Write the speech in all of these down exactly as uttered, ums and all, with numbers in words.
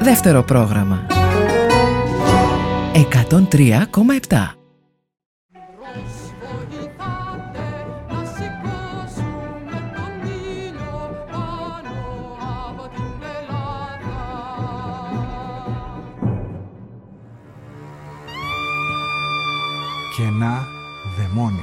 Δεύτερο πρόγραμμα εκατόν τρία κόμμα επτά. Κενά δαιμόνια.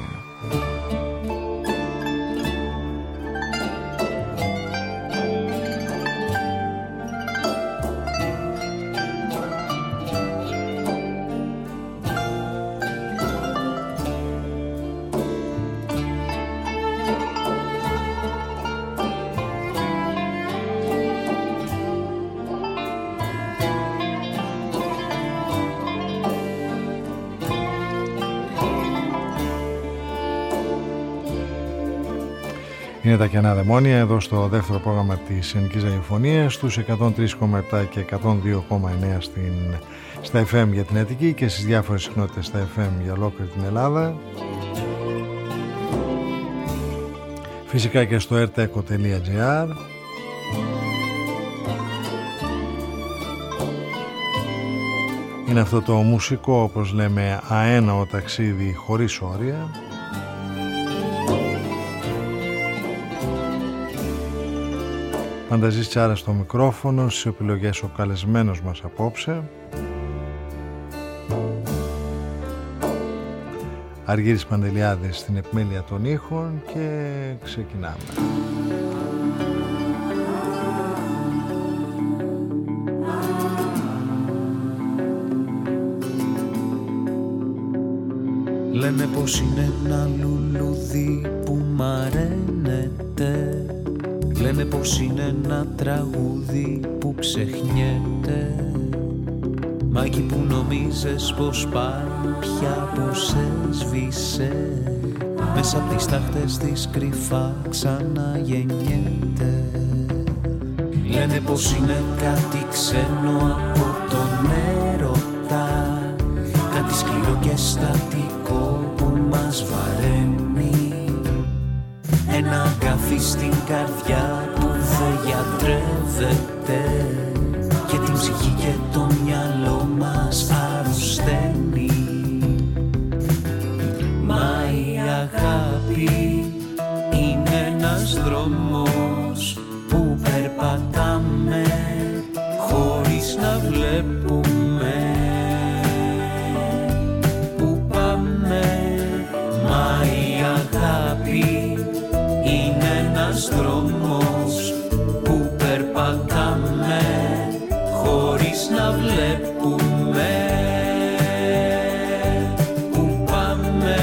Είναι τα κενά δαιμόνια εδώ στο δεύτερο πρόγραμμα της Ελληνικής Ραδιοφωνίας στους εκατόν τρία κόμμα επτά και εκατόν δύο κόμμα εννέα στην, στα εφ εμ για την Αττική και στις διάφορες συχνότητες στα εφ εμ για ολόκληρη την Ελλάδα. Φυσικά και στο ερτέκο τελεία τζι άρ. Είναι αυτό το μουσικό, όπως λέμε, αέναο ταξίδι χωρίς όρια. Φανταζής Τσάρα στο μικρόφωνο, στις επιλογές ο καλεσμένος μας απόψε. Αργύρης Παντελιάδης στην επιμέλεια των ήχων και ξεκινάμε. Λένε πως είναι ένα λουλούδι που μαραίνεται. Λένε πως είναι ένα τραγούδι που ξεχνιέται. Μα εκεί που νομίζεις πως πάει πια που σε σβήσε, μέσα απ' τις τάχτες της κρυφά ξαναγεννιέται. Λένε πως είναι κάτι ξένο από τον έρωτα, κάτι σκληρό και στατικό που μας βαραίνει. Ένα αγκάθι στην καρδιά που δεν γιατρεύεται και την ψυχή και το μυαλό μας αρρωσταίνει. Μα η αγάπη είναι ένας δρόμος που περπατάμε χωρίς να βλέπουμε που πάμε. Μα η αγάπη είναι ένας δρόμος που περπατάμε χωρίς να βλέπουμε που πάμε.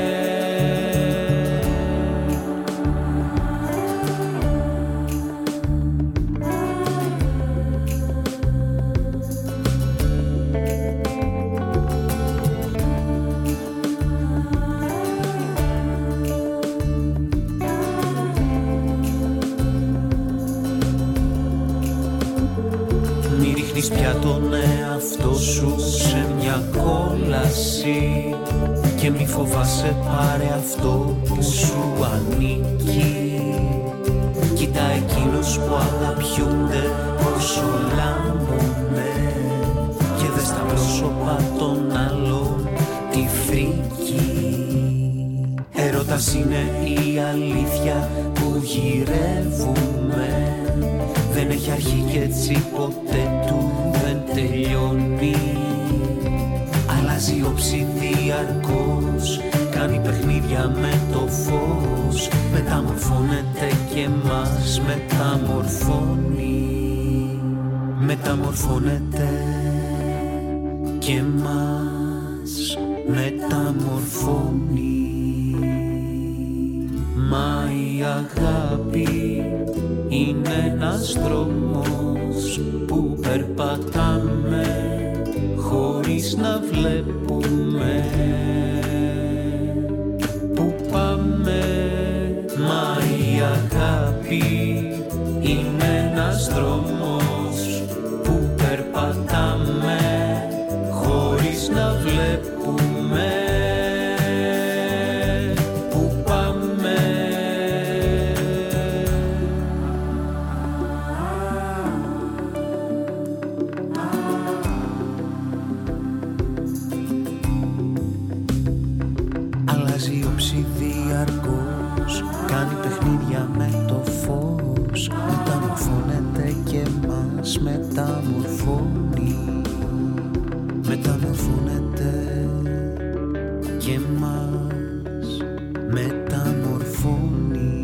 Πια τον εαυτό σου σε μια κόλαση και μη φοβάσαι, πάρε αυτό που σου ανήκει. Κοίτα εκείνους που αγαπιούνται πόσο λάμπουνε και δες τα πρόσωπα των άλλων τη φρίκη. Έρωτας είναι η αλήθεια που γυρεύουμε, δεν έχει αρχή και έτσι ποτέ του δεν τελειώνει. Αλλάζει όψη διαρκώς, κάνει παιχνίδια με το φως, μεταμορφώνεται και μας μεταμορφώνει. Μεταμορφώνεται και μας μεταμορφώνει. Μα η αγάπη είναι ένας δρόμος που περπατάμε χωρίς να βλέπουμε που πάμε. Μα η αγάπη είναι ένας δρόμος που περπατάμε χωρίς να βλέπουμε που πάμε. μας μεταμορφώνει, μεταμορφώνεται και μας μεταμορφώνει.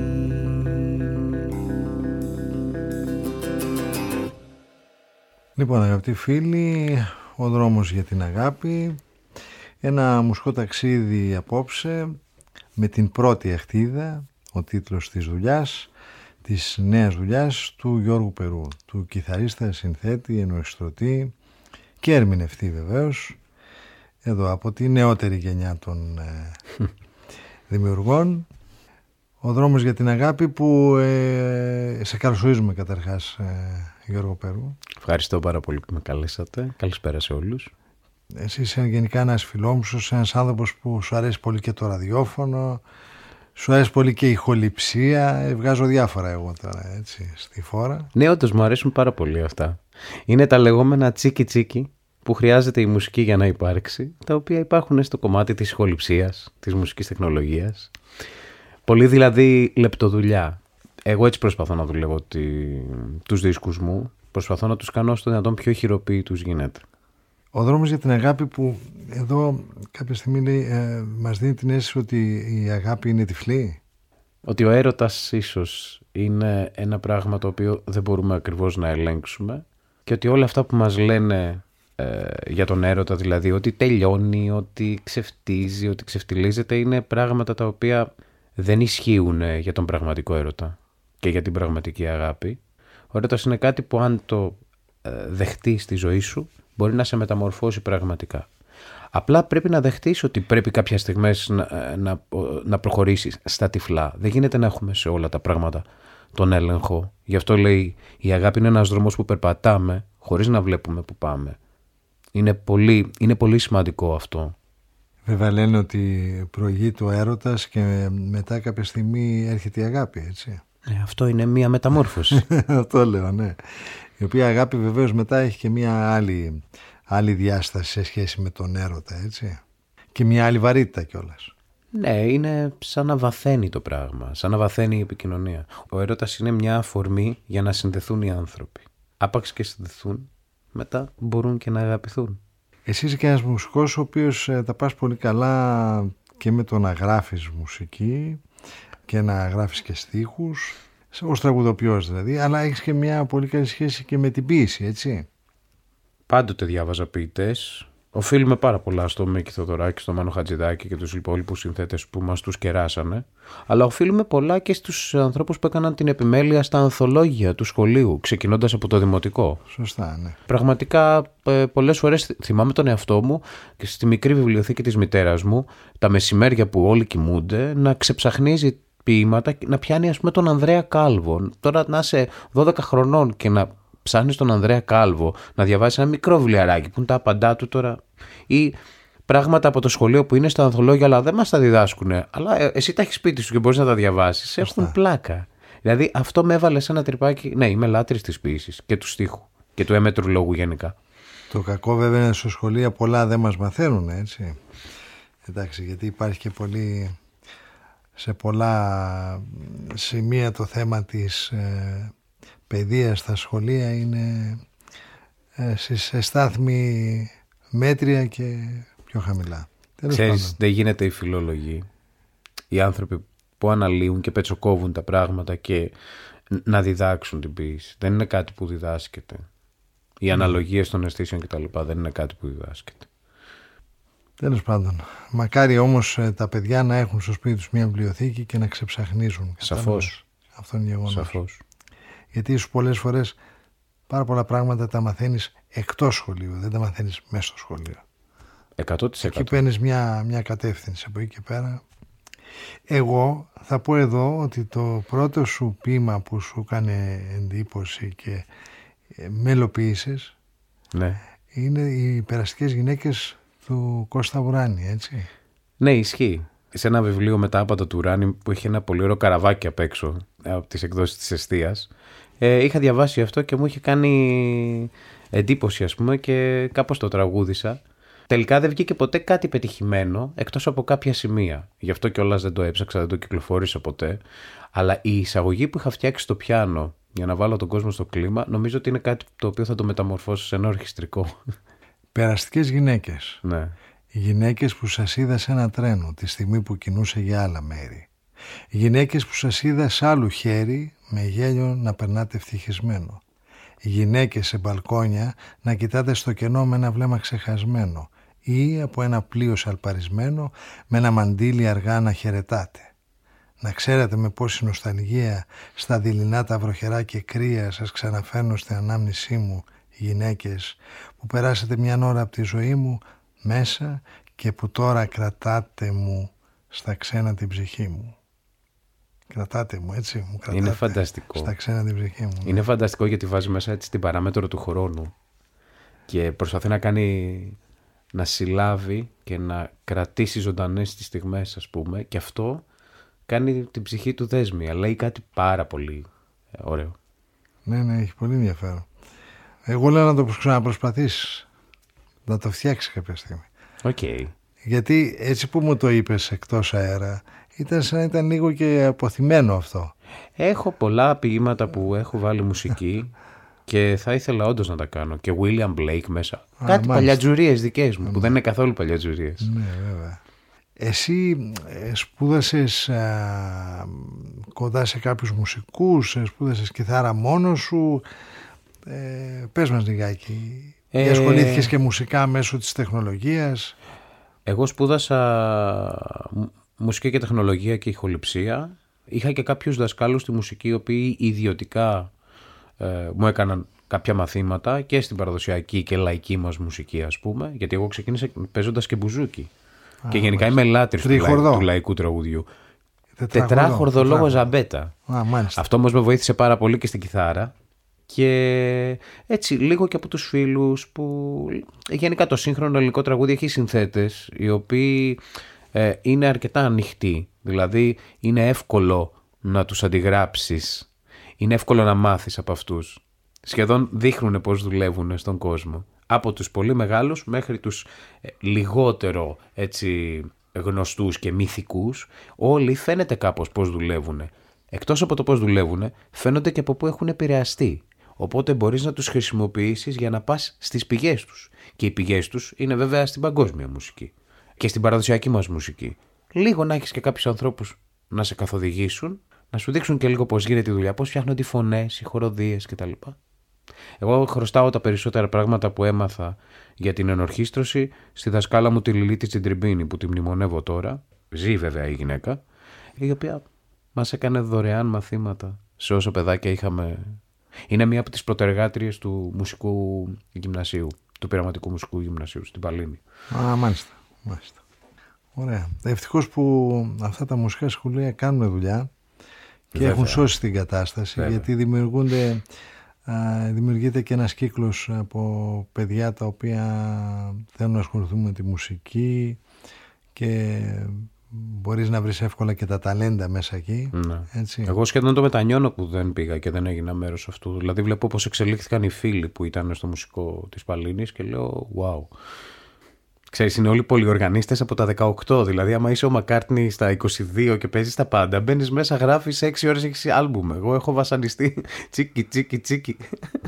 Λοιπόν, αγαπητοί φίλοι, ο δρόμος για την αγάπη, ένα μουσικό ταξίδι απόψε με την πρώτη αχτίδα, ο τίτλος της δουλειάς, της νέας δουλειάς του Γιώργου Περού, του κιθαρίστα, συνθέτη, ενορχιστρωτή και ερμηνευτή βεβαίως, εδώ από τη νεότερη γενιά των ε, δημιουργών. Ο δρόμος για την αγάπη που ε, σε καλωσορίζουμε καταρχάς, ε, Γιώργο Περού. Ευχαριστώ πάρα πολύ που με καλέσατε. Καλησπέρα σε όλους. Εσύ είσαι γενικά ένας φιλόμουσος, ένας άνθρωπος που σου αρέσει πολύ και το ραδιόφωνο, σου αρέσει πολύ και η ηχοληψία, βγάζω διάφορα εγώ τώρα έτσι στη φόρα. Ναι, όντως μου αρέσουν πάρα πολύ αυτά. Είναι τα λεγόμενα τσίκι τσίκι που χρειάζεται η μουσική για να υπάρξει, τα οποία υπάρχουν στο κομμάτι της ηχοληψίας, της μουσικής τεχνολογίας. Πολύ δηλαδή λεπτοδουλειά. Εγώ έτσι προσπαθώ να δουλεύω τη... τους δίσκους μου, προσπαθώ να τους κάνω όσο το δυνατόν πιο χειροποίητους γίνεται. Ο δρόμος για την αγάπη που εδώ κάποια στιγμή λέει, ε, μας δίνει την αίσθηση ότι η αγάπη είναι τυφλή. Ότι ο έρωτας ίσως είναι ένα πράγμα το οποίο δεν μπορούμε ακριβώς να ελέγξουμε και ότι όλα αυτά που μας λένε ε, για τον έρωτα, δηλαδή ότι τελειώνει, ότι ξεφτίζει, ότι ξεφτιλίζεται, είναι πράγματα τα οποία δεν ισχύουν για τον πραγματικό έρωτα και για την πραγματική αγάπη. Ο έρωτας είναι κάτι που αν το ε, δεχτείς στη ζωή σου μπορεί να σε μεταμορφώσει πραγματικά. Απλά πρέπει να δεχτείς ότι πρέπει κάποιες στιγμές να, να, να προχωρήσεις στα τυφλά. Δεν γίνεται να έχουμε σε όλα τα πράγματα τον έλεγχο. Γι' αυτό λέει η αγάπη είναι ένας δρόμος που περπατάμε χωρίς να βλέπουμε που πάμε. Είναι πολύ, είναι πολύ σημαντικό αυτό. Βέβαια λένε ότι προηγείται ο έρωτας και μετά κάποια στιγμή έρχεται η αγάπη, έτσι. Ε, αυτό είναι μία μεταμόρφωση. Αυτό λέω, ναι. Η οποία αγάπη βεβαίως μετά έχει και μία άλλη, άλλη διάσταση σε σχέση με τον έρωτα, έτσι. Και μία άλλη βαρύτητα κιόλας. Ναι, είναι σαν να βαθαίνει το πράγμα, σαν να βαθαίνει η επικοινωνία. Ο έρωτας είναι μια αφορμή για να συνδεθούν οι άνθρωποι. Άπαξ και συνδεθούν, μετά μπορούν και να αγαπηθούν. Εσύ είσαι και ένας μουσικός ο οποίος ε, τα πας πολύ καλά και με το να γράφεις μουσική και να γράφεις και στίχους, ως τραγουδοποιός δηλαδή, αλλά έχεις και μια πολύ καλή σχέση και με την ποίηση, έτσι. Πάντοτε διάβαζα ποιητές. Οφείλουμε πάρα πολλά στο Μίκη Θοδωράκη, στο Μάνο Χατζηδάκη και τους υπόλοιπους συνθέτες που μας τους κεράσανε. Αλλά οφείλουμε πολλά και στους ανθρώπους που έκαναν την επιμέλεια στα ανθολόγια του σχολείου, ξεκινώντας από το δημοτικό. Σωστά, ναι. Πραγματικά πολλές φορές θυμάμαι τον εαυτό μου και στη μικρή βιβλιοθήκη της μητέρας μου, τα μεσημέρια που όλοι κοιμούνται, να ξεψαχνίζει ποίηματα, να πιάνει ας πούμε τον Ανδρέα Κάλβο. Τώρα να είσαι δώδεκα χρονών και να ψάχνεις τον Ανδρέα Κάλβο, να διαβάσεις ένα μικρό βιβλιαράκι που είναι τα απαντά του τώρα, ή πράγματα από το σχολείο που είναι στα ανθολόγια αλλά δεν μας τα διδάσκουν, αλλά εσύ τα έχεις σπίτι σου και μπορείς να τα διαβάσεις, έχουν πλάκα. Δηλαδή αυτό με έβαλε σε ένα τρυπάκι. Ναι, είμαι λάτρης της ποίησης και του στίχου και του έμετρου λόγου γενικά. Το κακό βέβαια είναι στο σχολείο πολλά δεν μας μαθαίνουν, έτσι. Εντάξει, γιατί υπάρχει και πολύ, σε πολλά σημεία το θέμα της ε, παιδείας στα σχολεία είναι ε, σε στάθμη μέτρια και πιο χαμηλά. Ξέρεις, δεν γίνεται η φιλόλογη. Οι άνθρωποι που αναλύουν και πετσοκόβουν τα πράγματα και να διδάξουν την ποίηση. Δεν είναι κάτι που διδάσκεται. Οι mm. αναλογίες των αισθήσεων κτλ. Δεν είναι κάτι που διδάσκεται. Τέλος πάντων. Μακάρι όμως ε, τα παιδιά να έχουν στο σπίτι τους μια βιβλιοθήκη και να ξεψαχνίζουν. Σαφώς. Αυτό είναι γεγονός. Σαφώς. Γιατί ίσως πολλές φορές πάρα πολλά πράγματα τα μαθαίνεις εκτός σχολείου, δεν τα μαθαίνεις μέσα στο σχολείο. εκατό τοις εκατό. Εκεί παίρνεις μια, μια κατεύθυνση από εκεί και πέρα. Εγώ θα πω εδώ ότι το πρώτο σου ποίημα που σου έκανε εντύπωση και μελοποίησες, ναι, είναι οι περαστικές γυναίκες του Κώστα Βουράνη, έτσι. Ναι, ισχύει. Σε ένα βιβλίο με τα άπατα του Ουράνη που είχε ένα πολύ ωραίο καραβάκι απ' έξω από τις εκδόσεις της Εστίας, ε, είχα διαβάσει αυτό και μου είχε κάνει εντύπωση, ας πούμε, και κάπως το τραγούδισα. Τελικά δεν βγήκε ποτέ κάτι πετυχημένο εκτός από κάποια σημεία. Γι' αυτό κιόλας δεν το έψαξα, δεν το κυκλοφόρησα ποτέ. Αλλά η εισαγωγή που είχα φτιάξει στο πιάνο για να βάλω τον κόσμο στο κλίμα, νομίζω ότι είναι κάτι το οποίο θα το μεταμορφώσω σε ένα ορχιστρικό. Περαστικές γυναίκες. Ναι. Οι γυναίκες που σας είδα σε ένα τρένο τη στιγμή που κινούσε για άλλα μέρη. Οι γυναίκες που σας είδα σε άλλου χέρι με γέλιο να περνάτε ευτυχισμένο. Οι γυναίκες σε μπαλκόνια να κοιτάτε στο κενό με ένα βλέμμα ξεχασμένο ή από ένα πλοίο σαλπαρισμένο με ένα μαντίλι αργά να χαιρετάτε. Να ξέρετε με πόση νοσταλγία στα δειλινά τα βροχερά και κρύα σας ξαναφέρνω στην ανάμνησή μου, γυναίκες που περάσετε μια ώρα από τη ζωή μου μέσα και που τώρα κρατάτε μου στα ξένα την ψυχή μου. Κρατάτε μου, έτσι, μου κρατάτε. Είναι φανταστικό. Στα ξένα την ψυχή μου. Είναι φανταστικό γιατί βάζει μέσα έτσι την παράμετρο του χρόνου και προσπαθεί να κάνει, να συλλάβει και να κρατήσει ζωντανές τις στιγμές, ας πούμε, και αυτό κάνει την ψυχή του δέσμια. Λέει κάτι πάρα πολύ ωραίο. Ναι, ναι, έχει πολύ ενδιαφέρον. Εγώ λέω να το ξαναπροσπαθήσεις, να το φτιάξεις κάποια στιγμή. Οκ. Okay. Γιατί έτσι που μου το είπες εκτός αέρα, ήταν σαν να ήταν λίγο και αποθυμένο αυτό. Έχω πολλά ποίηματα που έχω βάλει μουσική και θα ήθελα όντως να τα κάνω. Και William Blake μέσα. Α, κάτι παλιατζουρίες δικές μου, που δεν είναι καθόλου παλιατζουρίες. Ναι, βέβαια. Εσύ σπούδασες α, κοντά σε κάποιους μουσικούς, σπούδασες κιθάρα μόνος σου. Ε, πες μας λιγάκι. Ε... Ασχολήθηκες και μουσικά μέσω της τεχνολογίας. Εγώ σπούδασα μουσική και τεχνολογία και ηχοληψία. Είχα και κάποιους δασκάλους στη μουσική οι οποίοι ιδιωτικά ε, μου έκαναν κάποια μαθήματα και στην παραδοσιακή και λαϊκή μας μουσική, ας πούμε, γιατί εγώ ξεκίνησα παίζοντας και μπουζούκι. Α, και γενικά είμαι λάτρης του, του λαϊκού τραγουδιού. Τετράχορδο λόγο ζαμπέτα. Α, αυτό όμως με βοήθησε πάρα πολύ και στην κιθάρα. Και έτσι λίγο και από τους φίλους που γενικά το σύγχρονο ελληνικό τραγούδι έχει συνθέτες οι οποίοι ε, είναι αρκετά ανοιχτοί, δηλαδή είναι εύκολο να τους αντιγράψεις, είναι εύκολο να μάθεις από αυτούς, σχεδόν δείχνουν πώς δουλεύουν στον κόσμο, από τους πολύ μεγάλους μέχρι τους ε, λιγότερο έτσι γνωστούς και μυθικούς, όλοι φαίνεται κάπως πώς δουλεύουν. Εκτός από το πώς δουλεύουν, φαίνονται και από πού έχουν επηρεαστεί. Οπότε μπορείς να τους χρησιμοποιήσεις για να πας στις πηγές τους. Και οι πηγές τους είναι βέβαια στην παγκόσμια μουσική και στην παραδοσιακή μας μουσική. Λίγο να έχεις και κάποιους ανθρώπους να σε καθοδηγήσουν, να σου δείξουν και λίγο πώς γίνεται η δουλειά, πώς φτιάχνονται οι φωνές, οι χοροδίες κτλ. Εγώ χρωστάω τα περισσότερα πράγματα που έμαθα για την ενορχήστρωση στη δασκάλα μου τη Λιλίτη Τσιντριμπίνη, που τη μνημονεύω τώρα. Ζει βέβαια η γυναίκα, η οποία μας έκανε δωρεάν μαθήματα σε όσο παιδάκια είχαμε. Είναι μία από τις πρωτεργάτριες του μουσικού γυμνασίου, του πειραματικού μουσικού γυμνασίου στην Παλίνη. Α, μάλιστα, μάλιστα. Ωραία. Ευτυχώς που αυτά τα μουσικά σχολεία κάνουν δουλειά και βέβαια έχουν σώσει την κατάσταση, βέβαια, γιατί δημιουργούνται, α, δημιουργείται και ένας κύκλος από παιδιά τα οποία θέλουν να ασχοληθούν με τη μουσική και μπορείς να βρεις εύκολα και τα ταλέντα μέσα εκεί. Ναι. Έτσι. Εγώ σχεδόν το μετανιώνω που δεν πήγα και δεν έγινα μέρος αυτού. Δηλαδή βλέπω πώς εξελίχθηκαν οι φίλοι που ήταν στο μουσικό της Παλίνης και λέω wow. Ξέρεις, είναι όλοι πολυοργανίστες από τα δεκαοκτώ. Δηλαδή άμα είσαι ο Μακκάρτνι στα είκοσι δύο και παίζεις τα πάντα, μπαίνεις μέσα, γράφεις έξι ώρες, έξι άλμπουμ. Εγώ έχω βασανιστεί τσίκι τσίκι τσίκι.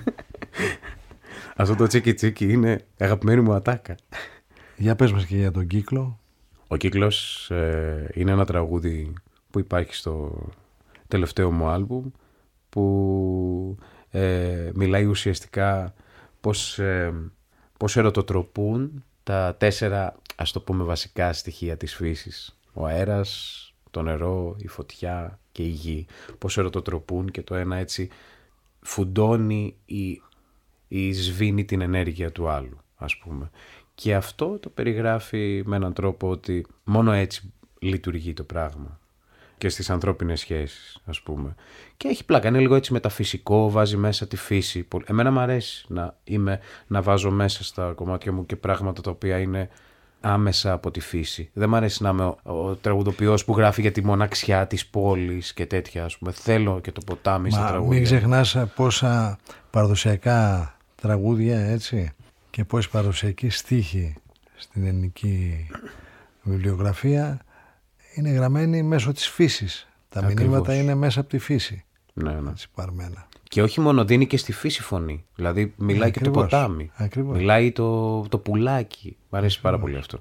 Αυτό το τσίκι τσίκι είναι αγαπημένη μου ατάκα. Για πες μας και για τον κύκλο. Ο κύκλος ε, είναι ένα τραγούδι που υπάρχει στο τελευταίο μου άλμπουμ που ε, μιλάει ουσιαστικά πώς, ε, πώς ερωτοτροπούν τα τέσσερα, ας το πούμε, βασικά στοιχεία της φύσης. Ο αέρας, το νερό, η φωτιά και η γη. Πώς ερωτοτροπούν και το ένα έτσι φουντώνει ή, ή σβήνει την ενέργεια του άλλου, ας πούμε. Και αυτό το περιγράφει με έναν τρόπο ότι μόνο έτσι λειτουργεί το πράγμα και στις ανθρώπινες σχέσεις, ας πούμε. Και έχει πλάκα, είναι λίγο έτσι μεταφυσικό, βάζει μέσα τη φύση. Εμένα μου αρέσει να, είμαι, να βάζω μέσα στα κομμάτια μου και πράγματα τα οποία είναι άμεσα από τη φύση. Δεν μου αρέσει να είμαι ο, ο τραγουδοποιός που γράφει για τη μοναξιά της πόλης και τέτοια, ας πούμε. Θέλω και το ποτάμι στα τραγούδια. Μην ξεχνάς πόσα παραδοσιακά τραγούδια, έτσι, και πόσοι παραδοσιακοί στίχοι στην ελληνική βιβλιογραφία είναι γραμμένοι μέσω της φύσης. Τα Ακριβώς. Μηνύματα είναι μέσα από τη φύση. Ναι, ναι. Έτσι, παρμένα. Και όχι μόνο, δίνει και στη φύση φωνή. Δηλαδή μιλάει Ακριβώς. και το ποτάμι. Ακριβώς. Μιλάει το, το πουλάκι. Μ' αρέσει πάρα πολύ αυτό.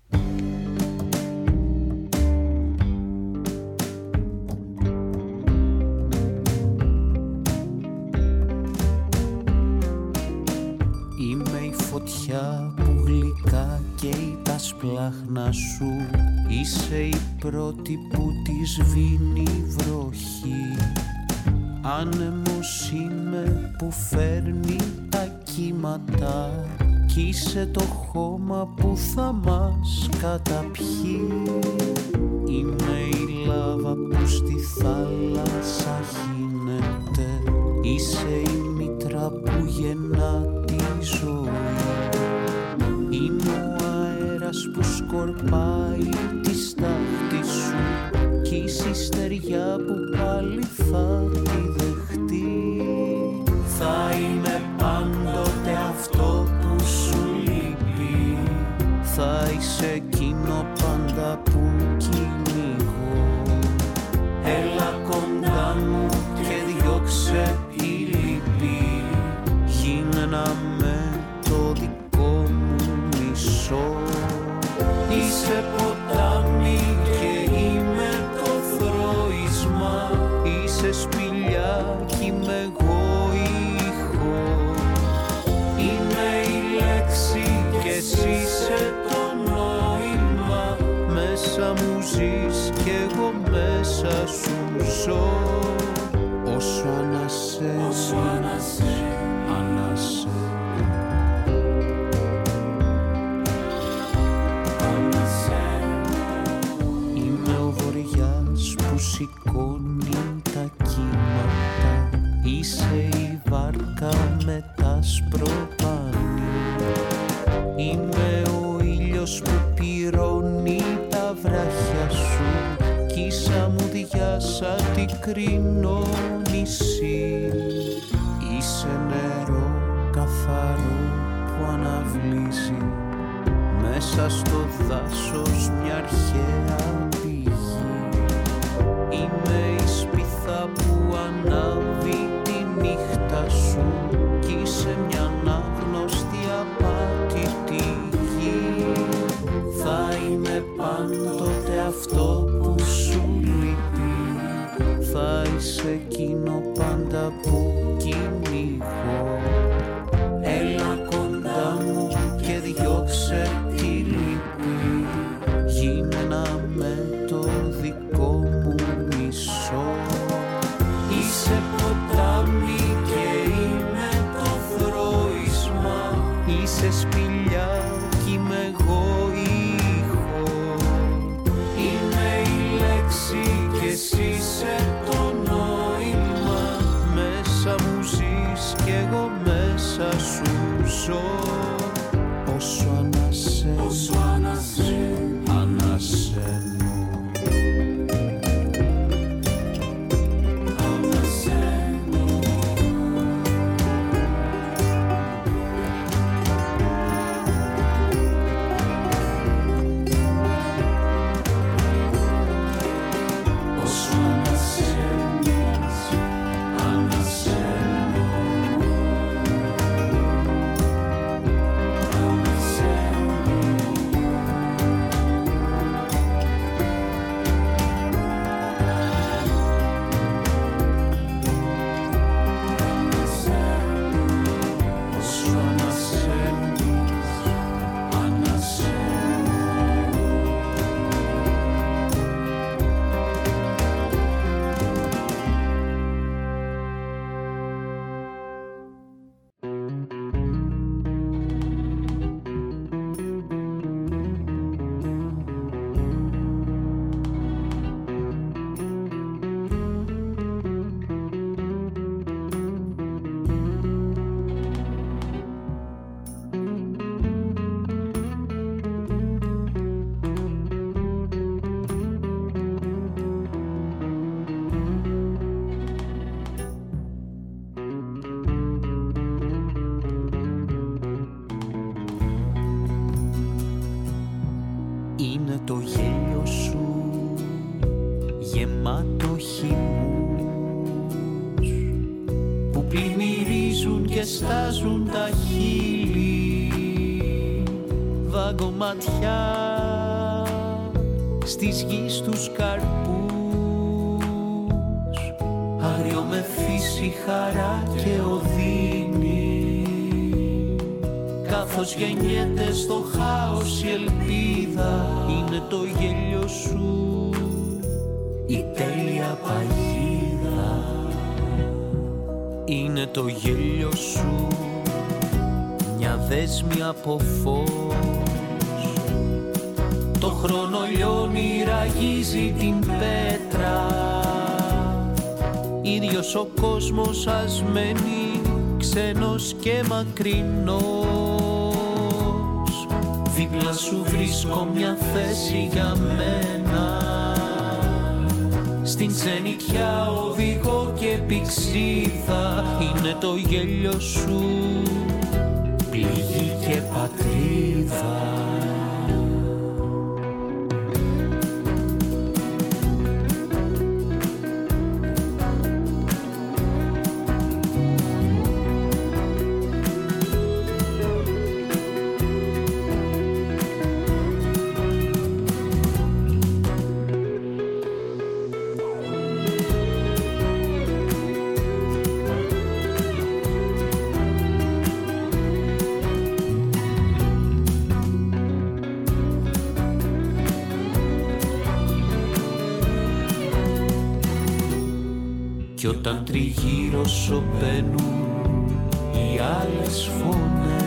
Είμαι η φωτιά που γλυκά καίει τα σπλάχνα σου. Είσαι η πρώτη που τη σβήνει η βροχή. Άνεμος είμαι που φέρνει τα κύματα. Κι είσαι το χώμα που θα μας καταπιεί. Είμαι η λάβα που στη θάλασσα γίνεται. Είσαι η μήτρα που γεννά τη ζωή. Είμαι ο αέρας που σκορπάει τη στάχτη σου. Κι είσαι η στεριά που πάλι θα τη δεχτεί. Θα είμαι πάντοτε αυτό που σου λείπει. Θα είσαι εκείνο πάντα που κυνηγώ. Έλα κοντά μου και διώξε τη λύπη. Γίνε ένα με το δικό μου μισό. Είσαι ποτάμι και είμαι το θρώισμα. Είσαι σπηλιά κι είμαι εγώ ήχο. Είμαι η λέξη κι εσύ είσαι το νόημα. Μέσα μου ζεις κι εγώ μέσα σου ζω. Όσο ανασένω, όσο ανασένω, ανασένω. Είμαι ο βοριάς που σηκώνει τα κύματα. Είσαι η βάρκα με τα σπροπάνη. Είμαι ο ήλιος που πυρώνει τα βράχια σου. Κι ίσα μου διάσα τι κρίνω νησί. Είσαι νερό καθαρό που αναβλύζει. Μέσα στο δάσος μια αρχαία πηγή. Είμαι η σπίθα που ανάβει τη νύχτα σου. Κι είσαι μια ανάγνωστη απάτητη γη. Θα είμαι πάντοτε αυτό που σου λείπει. Θα είσαι εκείνο πάντα που κυνηγώ. Έλα κοντά μου και διώξε τη λύπη. Γίνε ένα με το δικό μου μισό. Είσαι ποτάμι και είμαι το θρώισμα. Είσαι σπηλιά κι είμαι εγώ ήχο. Είμαι η λέξη κι εσύ είσαι το νόημα. Μέσα μου ζεις κι εγώ μέσα σου ζω. Όσο ανασένω, όσο ανασένω, ανασένω. Είναι το γέλιο σου γεμάτο χυμούς που βρίζουν και στάζουν τα χείλη, βαγκοματιά στις γης τους καρπούς, άγριο με φύση, χαρά και οδύνη, καθώς γεννιέται στο χάος η ελπίδα, είναι το γέλιο σου η τέλεια παγίδα, είναι το γέλιο σου μια δέσμη από φως, το χρόνο λιώνει, ραγίζει την πέτρα, ίδιος ο κόσμος ας μένει ξένος και μακρινός, δίπλα σου βρίσκω μια θέση για μένα, στην ξενιτιά οδηγώ και πηξίδα, είναι το γέλιο σου πληγή και πατρίδα. Κι όταν τριγύρω σωπαίνουν οι άλλες φωνές,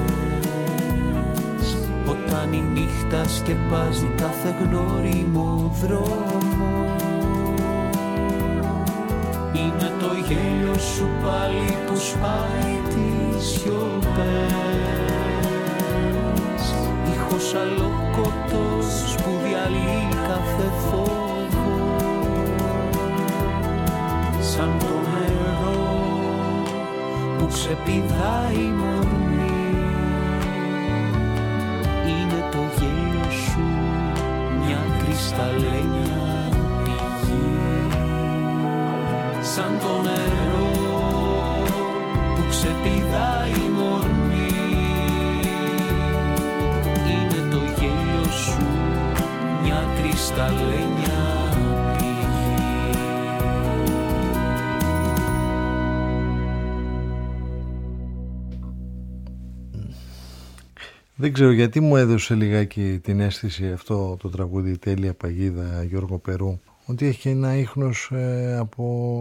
όταν η νύχτα σκεπάζει κάθε γνώριμο δρόμο, είναι το γέλιο σου πάλι που σπάει τις σιωπές, ήχος αλόκοτος που διαλύει κάθε φόβο, σαν το νερό που ξεπηδάει μορφή, είναι το γέλιο σου μια κρυσταλλένια πηγή, σαν το νερό που ξεπηδάει μορφή, είναι το γέλιο σου μια κρυσταλλένια. Δεν ξέρω γιατί μου έδωσε λιγάκι την αίσθηση αυτό το τραγούδι «Τέλεια παγίδα» Γιώργο Περού, ότι έχει ένα ίχνος ε, από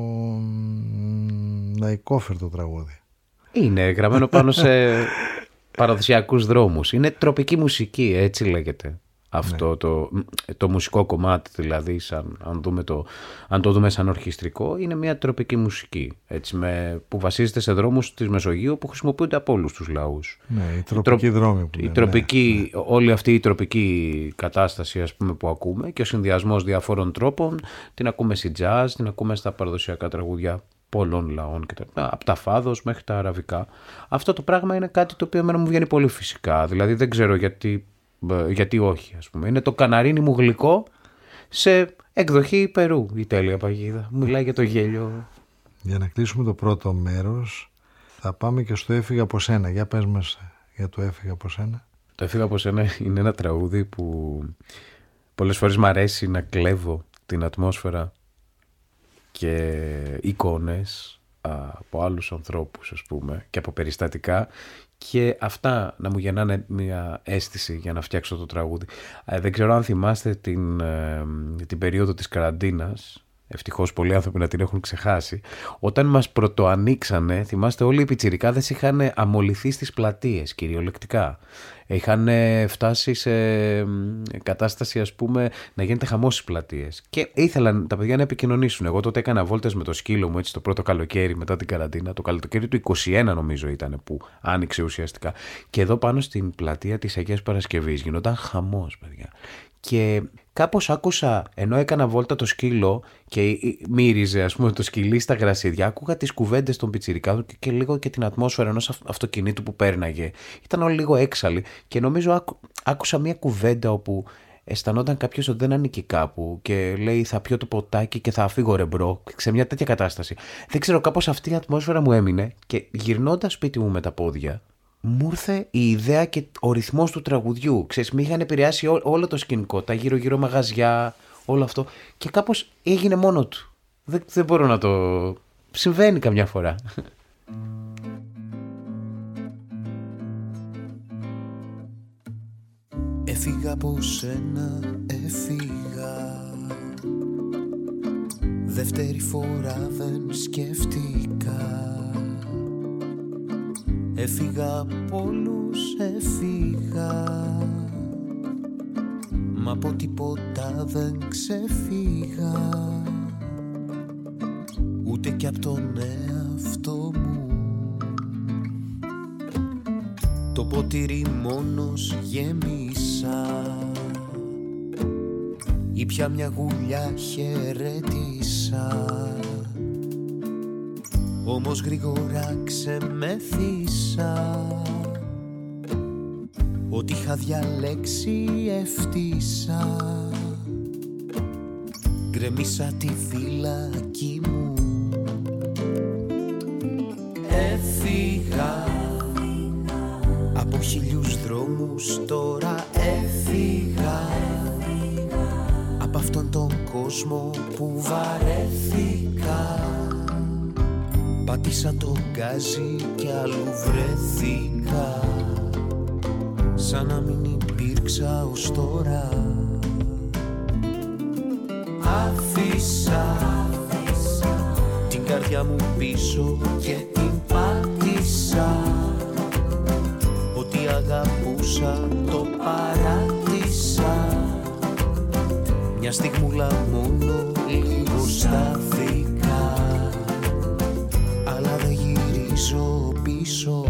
λαϊκόφερτο τραγούδι. Είναι γραμμένο πάνω σε παραδοσιακούς δρόμους. Είναι τροπική μουσική, έτσι λέγεται. Αυτό ναι. το, το μουσικό κομμάτι δηλαδή, σαν, αν, δούμε το, αν το δούμε σαν ορχιστρικό, είναι μια τροπική μουσική, έτσι, με, που βασίζεται σε δρόμους της Μεσογείου που χρησιμοποιούνται από όλους τους λαούς. Ναι, η τροπική η τρο... δρόμη που η λένε, τροπική, ναι. Όλη αυτή η τροπική κατάσταση, ας πούμε, που ακούμε και ο συνδυασμός διαφόρων τρόπων, την ακούμε στη jazz, την ακούμε στα παραδοσιακά τραγούδια πολλών λαών και τα, από τα φάδος μέχρι τα αραβικά. Αυτό το πράγμα είναι κάτι το οποίο εμένα μου βγαίνει πολύ φυσικά, δηλαδή δεν ξέρω γιατί γιατί όχι, ας πούμε. Είναι το καναρίνι μου γλυκό σε εκδοχή Περού, η τέλεια παγίδα. Μιλάει για το γέλιο. Για να κλείσουμε το πρώτο μέρος, θα πάμε και στο «Έφυγα από σένα». Για πες μας για το «Έφυγα από σένα». Το «Έφυγα από σένα» είναι ένα τραγούδι που πολλές φορές μ' αρέσει να κλέβω την ατμόσφαιρα και εικόνες από άλλους ανθρώπους, ας πούμε, και από περιστατικά, και αυτά να μου γεννάνε μια αίσθηση για να φτιάξω το τραγούδι. Ε, δεν ξέρω αν θυμάστε την, ε, την περίοδο της καραντίνας, ευτυχώς πολλοί άνθρωποι να την έχουν ξεχάσει, όταν μας πρωτοανοίξανε, θυμάστε, όλοι οι πιτσιρικάδες είχαν αμολυθεί στις πλατείες κυριολεκτικά. Είχαν φτάσει σε κατάσταση, ας πούμε, να γίνεται χαμός στις πλατείες. Και ήθελαν τα παιδιά να επικοινωνήσουν. Εγώ τότε έκανα βόλτες με το σκύλο μου, έτσι, το πρώτο καλοκαίρι μετά την καραντίνα. Το καλοκαίρι του είκοσι ένα νομίζω ήταν που άνοιξε ουσιαστικά. Και εδώ πάνω στην πλατεία της Αγίας Παρασκευής γινόταν χαμός, παιδιά. Και κάπως άκουσα, ενώ έκανα βόλτα το σκύλο και μύριζε, ας πούμε, το σκυλί στα γρασίδια, άκουγα τις κουβέντες των πιτσιρικάδων και, και λίγο και την ατμόσφαιρα ενός αυτοκινήτου που πέρναγε. Ήταν όλοι λίγο έξαλλοι και νομίζω άκου, άκουσα μια κουβέντα όπου αισθανόταν κάποιος ότι δεν ανήκει κάπου και λέει θα πιω το ποτάκι και θα φύγω ρε μπρο, σε μια τέτοια κατάσταση. Δεν ξέρω, κάπως αυτή η ατμόσφαιρα μου έμεινε και γυρνώντας σπίτι μου με τα πόδια, μου ήρθε η ιδέα και ο ρυθμός του τραγουδιού. Ξέρεις, με είχαν επηρεάσει ό, όλο το σκηνικό, τα γύρω-γύρω μαγαζιά, όλο αυτό και κάπως έγινε μόνο του. Δεν, δεν μπορώ να το... Συμβαίνει καμιά φορά. Έφυγα από σένα, έφυγα. Δεύτερη φορά δεν σκέφτηκα. Έφυγα από όλους, έφυγα. Μα από τίποτα δεν ξεφύγα. Ούτε κι απ' τον εαυτό μου. Το ποτήρι μόνος γέμισα. Ή πια μια γουλιά χαιρέτησα. Όμως γρήγορα ξεμέθησα. Ό,τι είχα διαλέξει ευτύσα. Γκρεμίσα τη φυλακή μου. Έφυγα από χίλιους δρόμους, τώρα έφυγα από αυτόν τον κόσμο που βαρέθηκα. Πάτησα το γκάζι κι αλλού βρέθηκα. Σαν να μην υπήρξα ως τώρα. Άφησα την καρδιά μου πίσω και την πάτησα. Ό,τι αγαπούσα το παράτησα. Μια στιγμούλα μόνο λίγο στάθηκα. Αλλά δεν γυρίζω πίσω.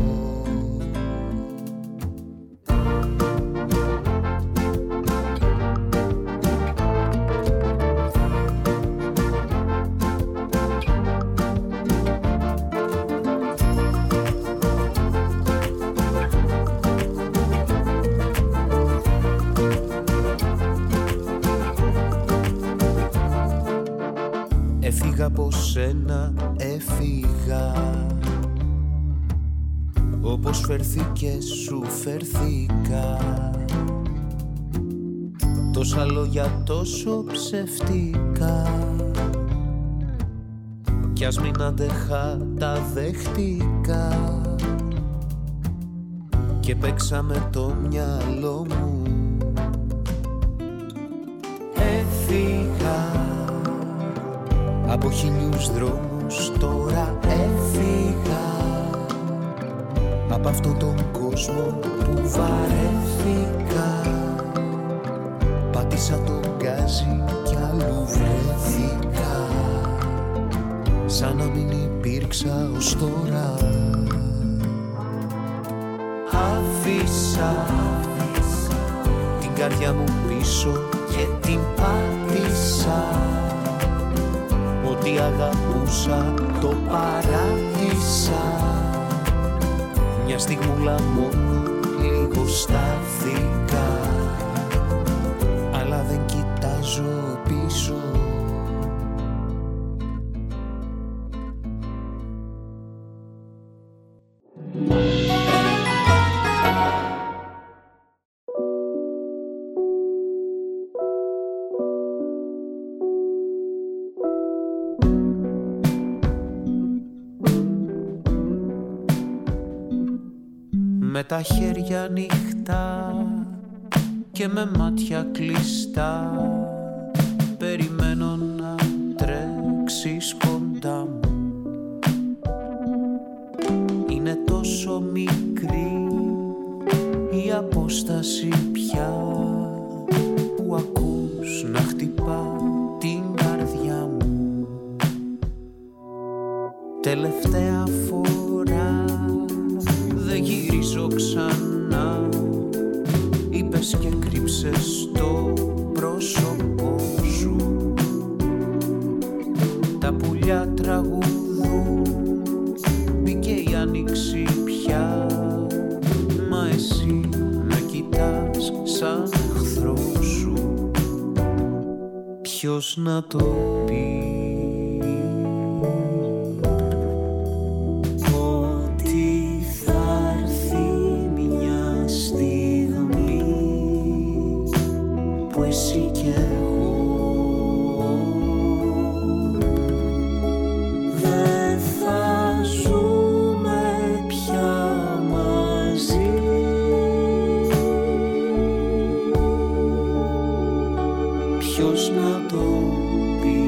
Έφυγα από σένα, έφυγα. Όπως φέρθηκες σου φέρθηκα. Τόσα λόγια τόσο ψευτικά. Κι ας μην αντέχα τα δέχτηκα. Και παίξα με το μυαλό μου. Έφυγα από χίλιους δρόμους, τώρα έφυγα από αυτόν τον κόσμο που βαρέθηκα. Πάτησα το γκάζι κι αλλού βρέθηκα. Σαν να μην υπήρξα ως τώρα. Άφησα την καρδιά μου πίσω και την πάτησα. Ό,τι αγαπούσα το παράτησα. Μια στιγμούλα μόνο λίγο στάθηκα. Αλλά δεν κοιτάζω πίσω. Με τα χέρια ανοιχτά και με μάτια κλειστά, περιμένω να τρέξεις κοντά μου. Είναι τόσο μικρή η απόσταση πια που ακούς να χτυπά την καρδιά μου. Τελευταία φορά δεν γυρίζω ξανά, είπες και κρύψες το πρόσωπό σου. Τα πουλιά τραγουδούν, μπήκε η άνοιξη πια, μα εσύ με κοιτάς σαν εχθρό σου. ποιος να το πει? Ότι θα έρθει μια στιγμή που εσύ και εγώ δεν θα ζούμε πια μαζί. Ποιος να το πει?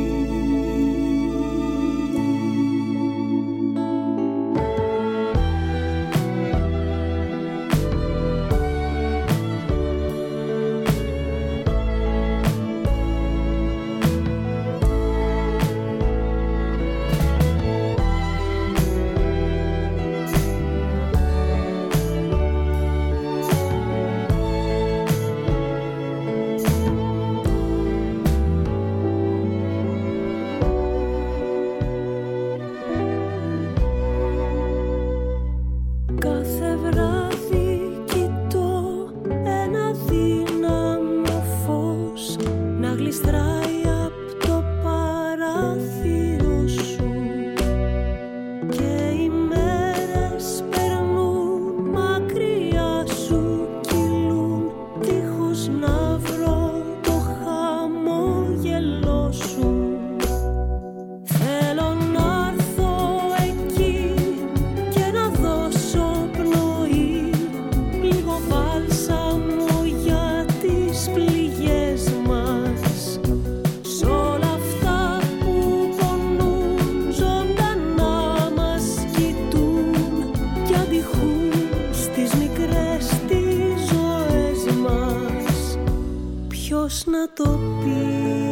Να το πει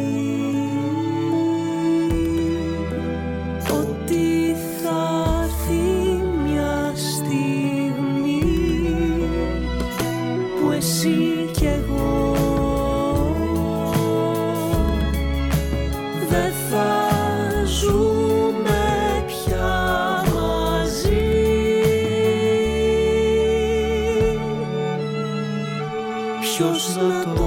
ότι θα έρθει μια στιγμή που εσύ κι εγώ δεν θα ζούμε πια μαζί. Ποιος να το πει?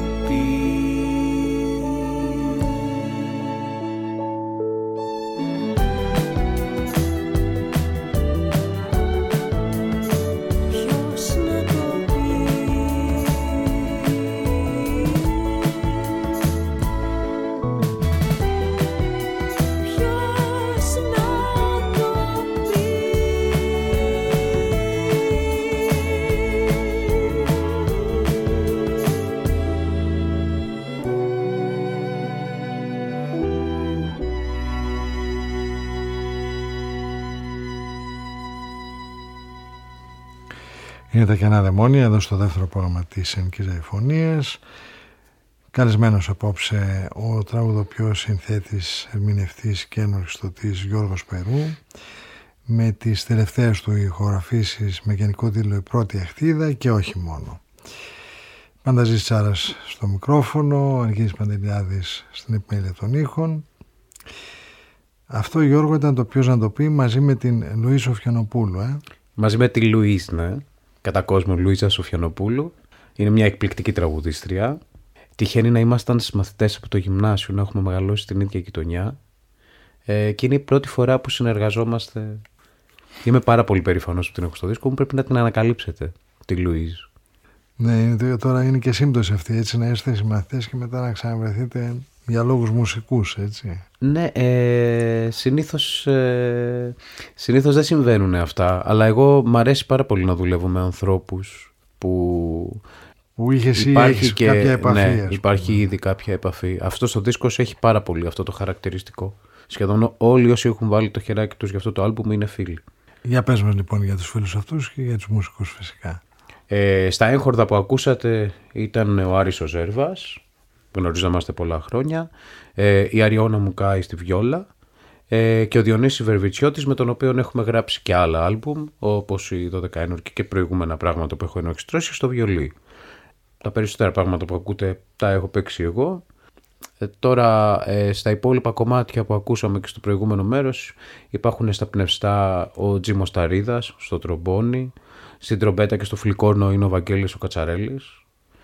Είναι τα κενά δαιμόνια εδώ στο δεύτερο πρόγραμμα της Ελληνικής Ραδιοφωνίας. Καλεσμένος απόψε ο τραγουδοποιός, συνθέτης, ερμηνευτής και ενορχιστρωτής Γιώργος Περού, με τις τελευταίες του ηχογραφήσεις με γενικό τίτλο «Η πρώτη αχτίδα» και όχι μόνο. Πανταζής Τσάρας στο μικρόφωνο, Αργύρης Παντελιάδης στην επιμέλεια των ήχων. Αυτό, Γιώργο, ήταν το ποιος να το πει, μαζί με την Λουΐζα Σοφιανοπούλου. Ε? Μαζί με τη Λουΐζ, ναι. Κατά κόσμο Λουΐζα Σοφιανοπούλου. Είναι μια εκπληκτική τραγουδίστρια. Τυχαίνει να ήμασταν συμμαθητές από το γυμνάσιο, να έχουμε μεγαλώσει στην ίδια γειτονιά. Ε, και είναι η πρώτη φορά που συνεργαζόμαστε. Είμαι πάρα πολύ περήφανος που την έχω στο δίσκο μου. Πρέπει να την ανακαλύψετε, τη Λουΐζ. Ναι, τώρα είναι και σύμπτωση αυτή, έτσι, να είστε συμμαθητές και μετά να ξαναβρεθείτε για λόγους μουσικούς, έτσι. Ναι, ε, συνήθως, ε, συνήθως δεν συμβαίνουν αυτά, αλλά εγώ μ' αρέσει πάρα πολύ να δουλεύω με ανθρώπους που, που είχε εσύ υπάρχει και, κάποια επαφή. Ναι, υπάρχει ήδη κάποια επαφή. Αυτό στο δίσκος έχει πάρα πολύ αυτό το χαρακτηριστικό. Σχεδόν όλοι όσοι έχουν βάλει το χεράκι τους για αυτό το άλμπουμ είναι φίλοι. Για πες μας λοιπόν για τους φίλους αυτούς και για τους μουσικούς φυσικά. Ε, στα έγχορδα που ακούσατε ήταν ο Άρης ο Ζέρβας, γνωριζόμαστε πολλά χρόνια, ε, η Αριώνα Μουκάη στη βιόλα ε, και ο Διονύσης Βερβιτσιώτης, με τον οποίο έχουμε γράψει και άλλα άλμπουμ, όπως η δώδεκα ένορκη και προηγούμενα πράγματα που έχω ενορχιστρώσει στο βιολί. Τα περισσότερα πράγματα που ακούτε τα έχω παίξει εγώ. Ε, τώρα ε, στα υπόλοιπα κομμάτια που ακούσαμε και στο προηγούμενο μέρος υπάρχουν στα πνευστά ο Τζίμος Ταρίδας στο τρομπόνι, στην τρομπέτα και στο φλικόρνο είναι ο Βαγγέλης ο Κατσαρέλης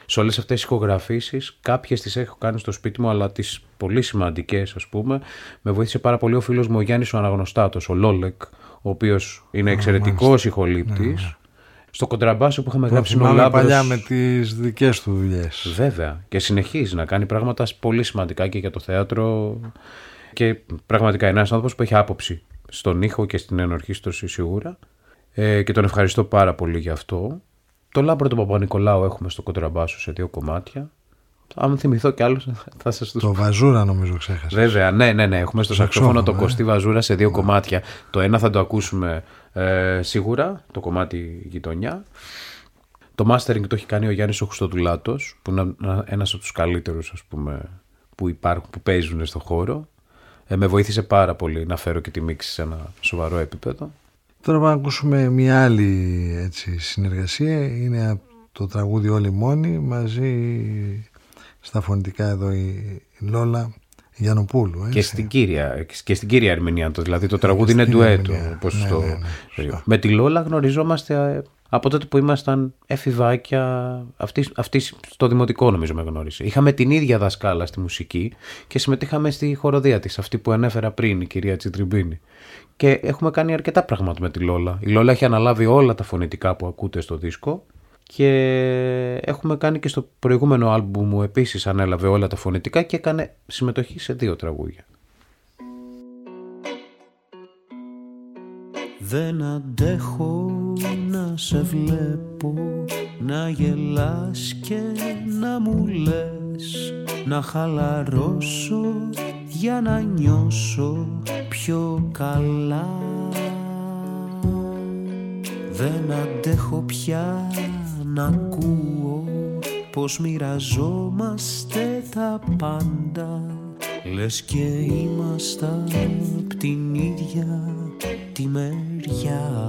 σε όλες αυτές τις ηχογραφήσεις, κάποιες τις έχω κάνει στο σπίτι μου, αλλά τις πολύ σημαντικές, ας πούμε, με βοήθησε πάρα πολύ ο φίλος μου ο Γιάννης ο Αναγνωστάτος, ο Λόλεκ, ο οποίος είναι εξαιρετικός ηχολήπτης. Ναι, ναι. Στο κοντραμπάσο που είχαμε γράψει ο Λάμπρος. Παλιά με τις δικές του δουλειές. Βέβαια. Και συνεχίζει να κάνει πράγματα πολύ σημαντικά και για το θέατρο. Και πραγματικά είναι ένας άνθρωπος που έχει άποψη στον ήχο και στην ενορχήστρωση σίγουρα. Ε, και τον ευχαριστώ πάρα πολύ γι' αυτό. Το Λάμπρο του Παπα-Νικολάου έχουμε στο κοντραμπάσο σε δύο κομμάτια. Αν θυμηθώ κι άλλους θα σας τους... Το Βαζούρα νομίζω ξέχασες. Βέβαια, ναι, ναι, ναι. Έχουμε στο σαξόφωνο το Κωστή Βαζούρα σε δύο ναι. κομμάτια. Το ένα θα το ακούσουμε ε, σίγουρα, το κομμάτι Γειτονιά. Το mastering το έχει κάνει ο Γιάννης ο Χριστοδουλάτος, που είναι ένας από τους καλύτερους, ας πούμε, που υπάρχουν, που παίζουν στον χώρο. Ε, με βοήθησε πάρα πολύ να φέρω και τη μίξη σε ένα σοβαρό επίπεδο. Τώρα πάμε να ακούσουμε μια άλλη έτσι, συνεργασία. Είναι το τραγούδι Όλοι Μόνοι, μαζί στα φωνητικά εδώ η Λόλα Γιαννοπούλου. Έτσι. Και στην κύρια, και στην κύρια Ερμηνεία, δηλαδή το τραγούδι είναι ντουέτο. Ναι, το... ναι, ναι, με τη Λόλα γνωριζόμαστε από τότε που ήμασταν εφηβάκια, αυτή, αυτή στο δημοτικό νομίζω με γνώρισε. Είχαμε την ίδια δασκάλα στη μουσική και συμμετείχαμε στη χοροδία της, αυτή που ανέφερα πριν, η κυρία Τσιτριμπίνη. Και έχουμε κάνει αρκετά πράγματα με τη Λόλα. Η Λόλα έχει αναλάβει όλα τα φωνητικά που ακούτε στο δίσκο και έχουμε κάνει και στο προηγούμενο άλμπουμ μου επίσης ανέλαβε όλα τα φωνητικά και έκανε συμμετοχή σε δύο τραγούδια. Δεν αντέχω να σε βλέπω, να γελάς και να μου λες, να χαλαρώσω για να νιώσω πιο καλά. Δεν αντέχω πια να ακούω πως μοιραζόμαστε τα πάντα, λες και ήμασταν απ' την ίδια τη μεριά.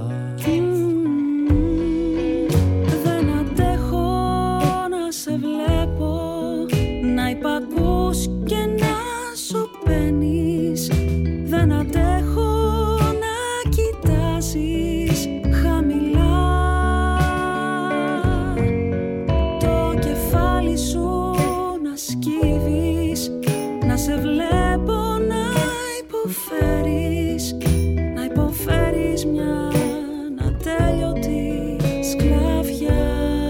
Δεν αντέχω να σε βλέπω, να υπακούς και να σωπαίνεις. Δεν αντέχω να κοιτάζεις χαμηλά, το κεφάλι σου να σκύβεις, να σε βλέπω να υποφέρεις, να υποφέρεις μια ατέλειωτη σκλαβιά.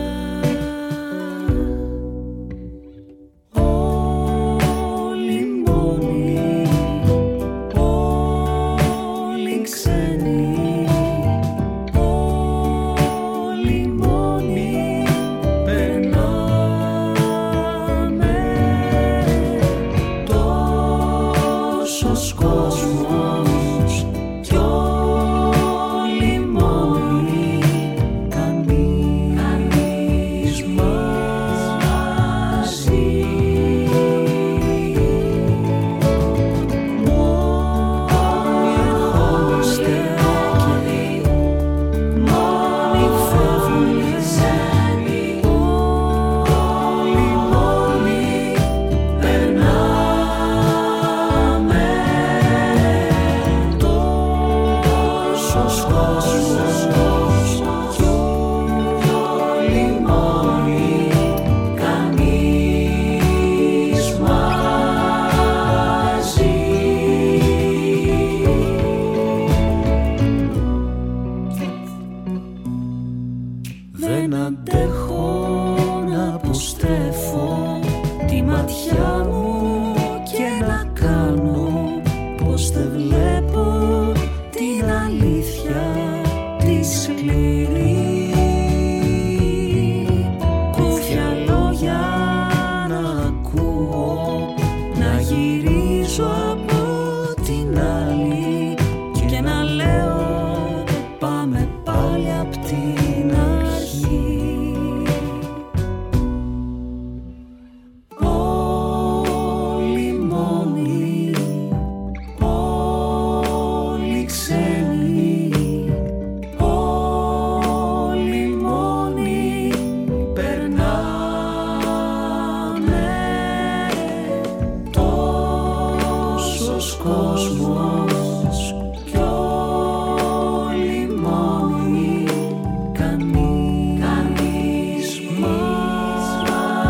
Όλοι μόνοι, όλοι ξένοι, όλοι μόνοι περνάμε. Τόσος κόσμος κι όλοι μόνοι, κανείς μαζί. Μόνοι ερχόμαστε και μόνοι φεύγουν ξένοι, όλοι μόνοι περνάμε. Τόσος κόσμος κι όλοι μόνοι, κανείς μαζί. Δεν αντέχω να αποστρέφω τη ματιά μου και να κάνω πως δεν βλέπω την αλήθεια τη σκληρή. Κούφια λόγια να ακούω, να γυρίζω από την άλλη και να λέω πάμε πάλι απ' την αρχή. Όλοι μόνοι, όλοι ξένοι, όλοι μόνοι περνάμε. Τόσος κόσμος κι όλοι μόνοι, κανείς μαζί.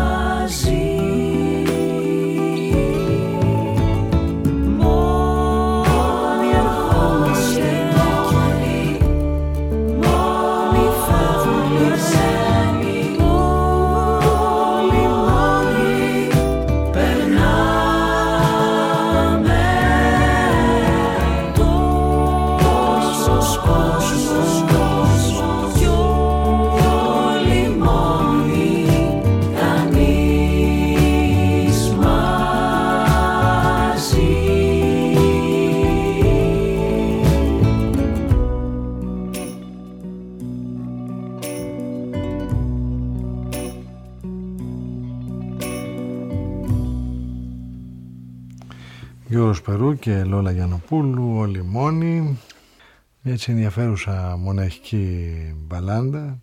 Γιώργος Περού και Λόλα Γιαννοπούλου, Ο Λιμόνι. Μια έτσι ενδιαφέρουσα μοναχική μπαλάντα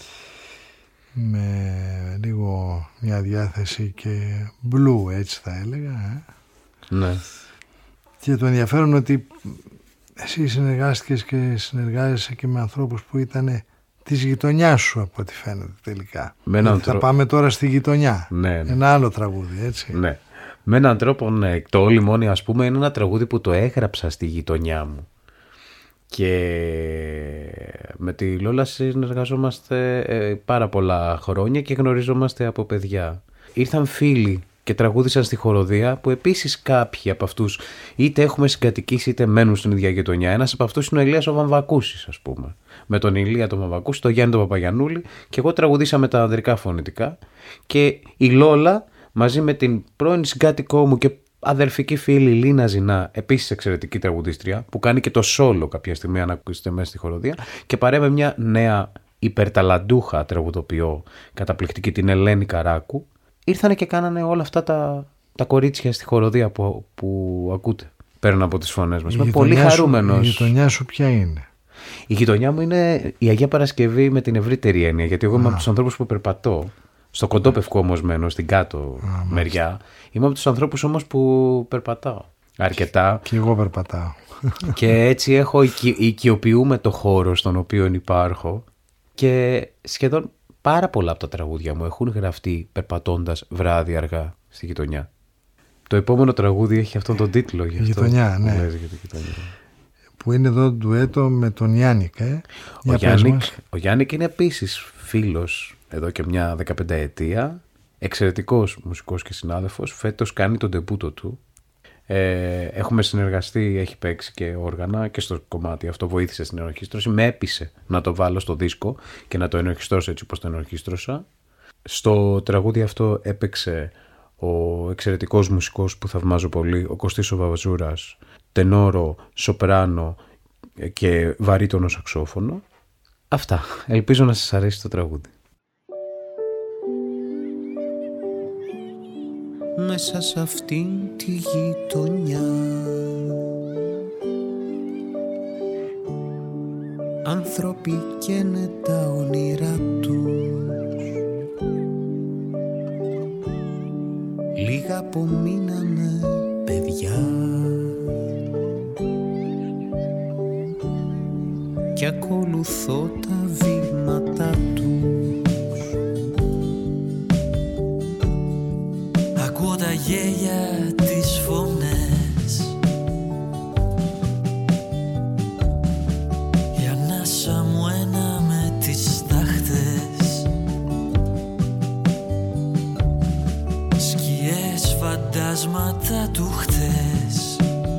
με λίγο μια διάθεση και μπλου, έτσι θα έλεγα. Ε. Ναι. Και το ενδιαφέρον ότι εσύ συνεργάστηκες και συνεργάζεσαι και με ανθρώπους που ήταν της γειτονιάς σου, από ό,τι φαίνεται τελικά. Θα τρο... πάμε τώρα στη γειτονιά. Ναι, ναι. Ένα άλλο τραγούδι, έτσι. Ναι. Με έναν τρόπο, ναι. Το «Ο Λιμόνι», ας πούμε, είναι ένα τραγούδι που το έγραψα στη γειτονιά μου. Και με τη Λόλα συνεργαζόμαστε ε, πάρα πολλά χρόνια και γνωριζόμαστε από παιδιά. Ήρθαν φίλοι και τραγούδισαν στη χοροδία, που επίσης κάποιοι από αυτούς είτε έχουμε συγκατοικήσει είτε μένουν στην ίδια γειτονιά. Ένας από αυτούς είναι ο Ηλίας ο Βαμβακούσης, ας πούμε. Με τον Ηλία τον Βαμβακούση, τον Γιάννη τον Παπαγιαννούλη, και εγώ τραγουδήσαμε τα ανδρικά φωνητικά. Και η Λόλα μαζί με την πρώην συγκάτοικό μου και αδερφική φίλη Λίνα Ζηνά, επίσης εξαιρετική τραγουδίστρια, που κάνει και το σόλο κάποια στιγμή, αν ακούσετε μέσα στη χοροδία, και παρέμβε μια νέα υπερταλαντούχα τραγουδοποιό, καταπληκτική, την Ελένη Καράκου. Ήρθανε και κάνανε όλα αυτά τα, τα κορίτσια στη χοροδία που, που ακούτε. Παίρνουν από τις φωνές μας. Είμαι πολύ χαρούμενος. Η γειτονιά σου ποια είναι? Η γειτονιά μου είναι η Αγία Παρασκευή με την ευρύτερη έννοια, γιατί εγώ είμαι από τους ανθρώπους που περπατώ. Στο Κοντόπευκο όμως μένω, στην κάτω Α, μεριά. Μάλιστα. Είμαι από τους ανθρώπους όμως που περπατάω αρκετά. Και εγώ περπατάω. Και έτσι έχω οικει, οικειοποιούμε το χώρο στον οποίο υπάρχω. Και σχεδόν πάρα πολλά από τα τραγούδια μου έχουν γραφτεί περπατώντας βράδυ αργά στη γειτονιά. Το επόμενο τραγούδι έχει αυτόν τον τίτλο. Η γειτονιά, ναι. Για τη γειτονιά. Που είναι εδώ ντουέτο με τον Γιάννικ. Ε. Ο, Γιάννικ, ο Γιάννικ είναι επίσης φίλος εδώ και μια δεκαπενταετία. Εξαιρετικός μουσικός και συνάδελφος. Φέτος κάνει τον ντεμπούτο του. Ε, έχουμε συνεργαστεί, έχει παίξει και όργανα και στο κομμάτι αυτό βοήθησε στην ενορχήστρωση. Με έπεισε να το βάλω στο δίσκο και να το ενορχιστρώσω έτσι όπως το ενορχίστρωσα. Στο τραγούδι αυτό έπαιξε ο εξαιρετικός μουσικός που θαυμάζω πολύ, ο Κωστής ο Βαβαζούρας, τενόρο, σοπράνο και βαρύτονο σαξόφωνο. Αυτά. Ελπίζω να σας αρέσει το τραγούδι. Μέσα σε αυτήν τη γειτονιά άνθρωποι καίνε τα όνειρά τους, λίγα απομείνανε παιδιά και ακολουθώ τα βήματά τους. Ακούω τα γέλια, τις φωνές, η ανάσα μου ένα με τις τάχτες, σκιές φαντάσματα του χτες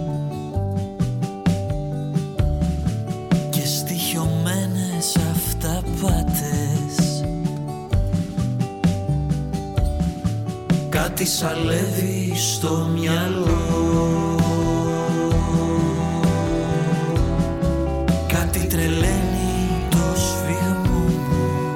και στοιχειωμένες αυταπάτες. Κάτι σαλεύει στο μυαλό, κάτι τρελαίνει το σφιγμό μου,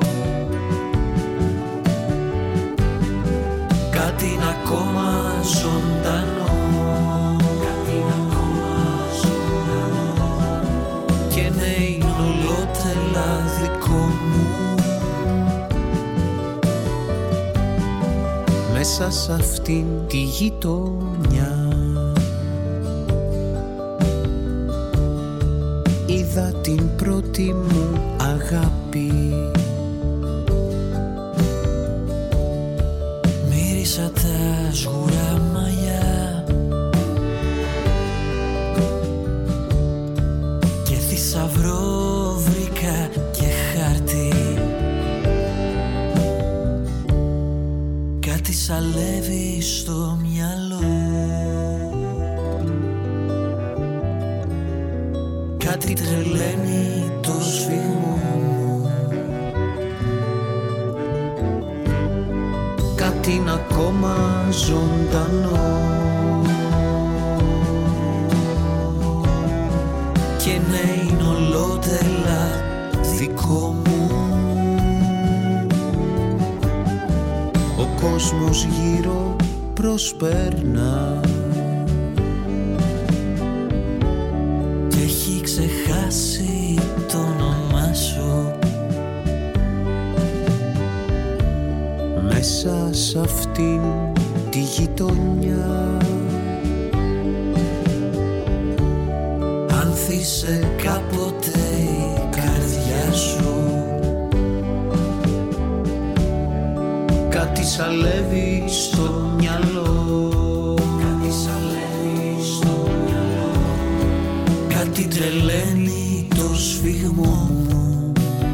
κάτι είναι ακόμα ζωντανό, κάτι είναι ακόμα ζωντανό και ναι, είναι ολότελα δικό μου. Μέσα σε αυτήν τη γειτονιά είδα την πρώτη μου αγάπη, μύρισα τα σγουρά μαλλιά και θησαυρό βρήκα και χάρτη. Κάτι σαλεύει στο μυαλό, κάτι τρελαίνει το σφιγμό μου, κάτι είναι ακόμα ζωντανό και ναι, είναι ολότελα δικό μου. Ο κόσμος γύρω προσπέρνα ξεχάσει το όνομά σου. Μέσα σ' αυτήν τη γειτονιά άνθησε κάποτε η καρδιά σου. Κάτι σαλεύει στο μυαλό, κάτι σαλεύει στο μυαλό, κάτι τρελαίνει το σφιγμό μου,